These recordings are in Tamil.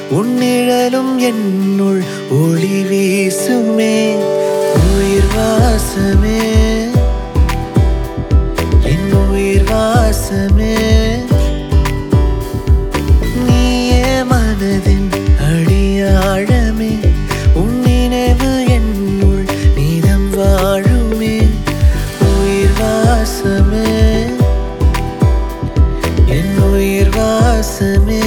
உன் நிழலும் என்னுள் ஒளி வீசுமே. உயிர் வாசமே, என் உயிர் வாசமே, நீயே மனதின் அடியாழமே. உன் நினைவு என்னுள் நீதம் வாழுமே. உயிர் வாசமே, என் உயிர் வாசமே,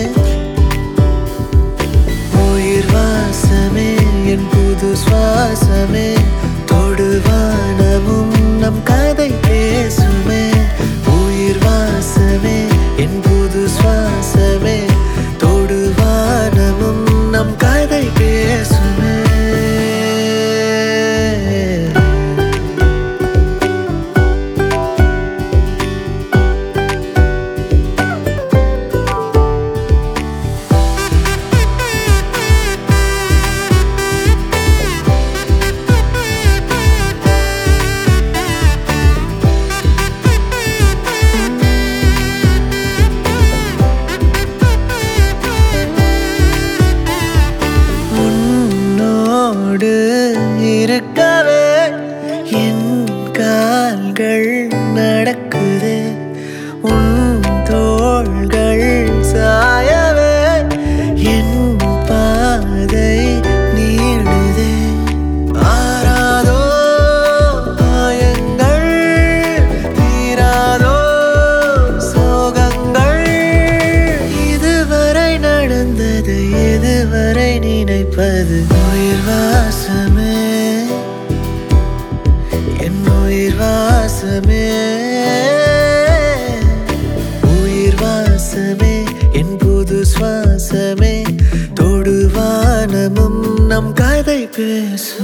உயிர் வாசமே, என் புது சுவாசமே. தொடுவானமும் நம் கதை பேசுமே. உயிர் வாசமே, என் புது சுவாசமே. தொடுவானமும் நம் கதை பேசுமே. இருக்கவே என் கால்கள் நடக்குதே. உன் தோள்கள் சாயவே என் பாதை நீளுதே. ஆராதோ காயங்கள், தீராதோ சோகங்கள். இதுவரை நடந்தது எதுவரை நினைப்பது. உயிர் வாசமே, என் உயிர் வாசமே, உயிர் வாசமே, என் புது சுவாசமே. தொடுவானமும் நம் கதை பேசு.